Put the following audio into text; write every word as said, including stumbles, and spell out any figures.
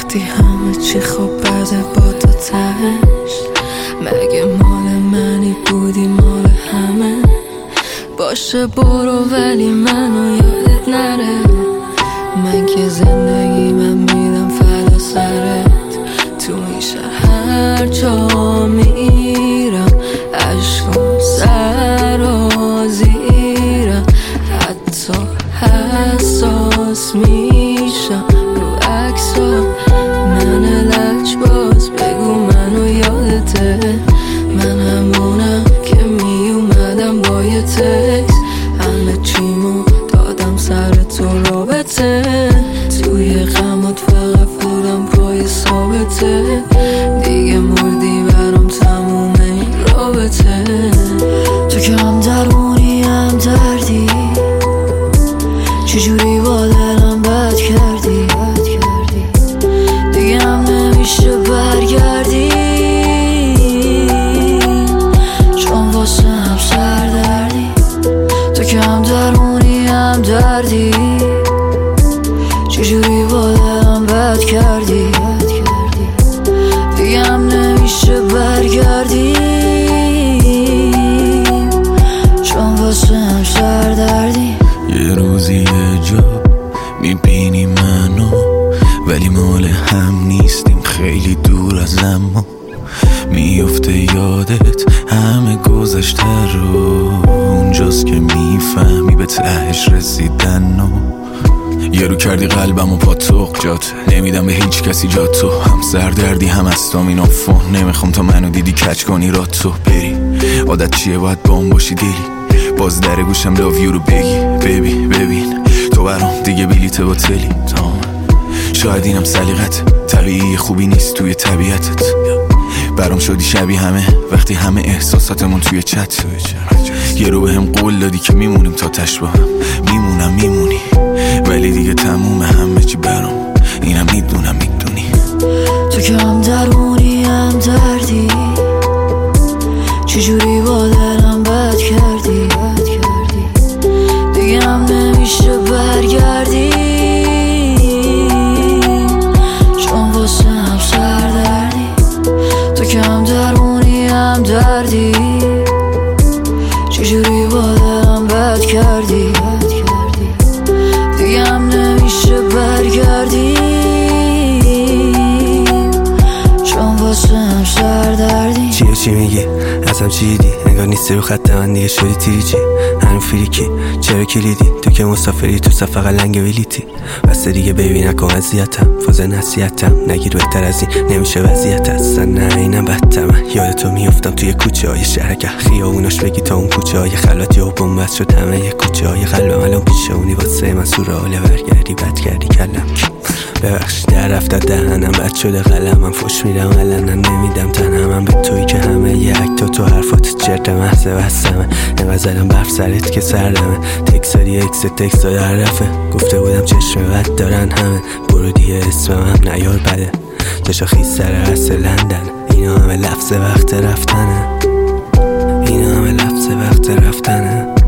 وقتی همه چی خوب بده با تو تهش، مگه مال منی بودی مال همه؟ باشه برو ولی منو یادت نره، من که زندگی من میدم فدا سرت. تو این شهر هر جا میرم عشقم سر و زیرم، حتی حساس میشم رو عکسات. من لجباز بگو منو یادته، من همونم که میومدم با یه تکس، همه چیمو دادم سر تو رابطه. توی غمات فقط بودم پای ثابته، دیگه مردی برام تموم این رابطه. تو که هم درمونی هم دردی، چجوری با دلم بد کردی، دیگه هم نمیشه برگردی، چون واسه هم سر دردی. تو که هم درمونی هم دردی، چجوری با دلم بد کردی، دیگه هم نمیشه برگردی، چون واسه هم سر دردی. یه روزی یه جا میبینی منو، ولی مال هم نیستیم، خیلی دور از اما میفته یادت همه گذشته رو. اونجاست که میفهمی به تهش رسیدن و یه رو کردی قلبم و پاتوق جات، نمیدم به هیچ کسی جات تو. هم سردردی هم استامین آفو، نمیخوام تا منو دیدی کچ کنی رات تو بری. عادت چیه باید با اون باشی دیلی، باز در گوشم لاویو رو بگی. ببی ببین تو برام دیگه بلیت باطلی، شاید اینم سلیقت طبیعی خوبی نیست توی طبیعتت. برام شدی شبیه همه وقتی همه احساساتمون توی چت. یه رو به هم قول دادی که میمونیم تا تش با هم، میمونم میمونی، ولی دیگه تموم همه چی برام، اینم میدونم میدونی. تو که هم درمونی هم دردی، چجوری با دلم بد کردی، دیگه هم نمیشه برگردی، چون واسه هم سر دردی. تو که هم درمونی هم دردی، چجوری با دلم بد کردی، دیگه هم نمیشه برگردی، چون واسه هم سر دردی. چیه چی میگی؟ ازم چی دیدی؟ انگار نیستی رو خط من دیگه شدی تیریجی، هنو فریکی چرا کلیدی؟ تو که مسافری تو صف قلنگ ویلیتی، بس دیگه بیبی نکن اذیتم، فاز نصیحتم نگیر بهتر از این نمیشه وضعیت اصلا. نه اینم بدتمه، یاد تو میافتم توی کوچه های شهرک، خیابوناش بگی تا اون کوچه های خلوت یا بومبست شد همه یه کوچه های قلبم الان پیشه اونی واسه من سوراله. برگردی بد کردی کلم ببخش در رفته دهنم، بد شده قلمم فوش میرم علنا نمیدم تنم. من به توی که همه یه اکتا تو حرفات چرت محض بستمه، اینقدر زدم برف سرت که سردمه. تکساری اکس تکسا در رفه، گفته بودم چشم بد دارن همه، برو دیگه اسمم هم نیار بده، جاشا خیز سر عرص لندن. اینا همه لفظ وقت رفتنه، اینا همه لفظ وقت رفتنه.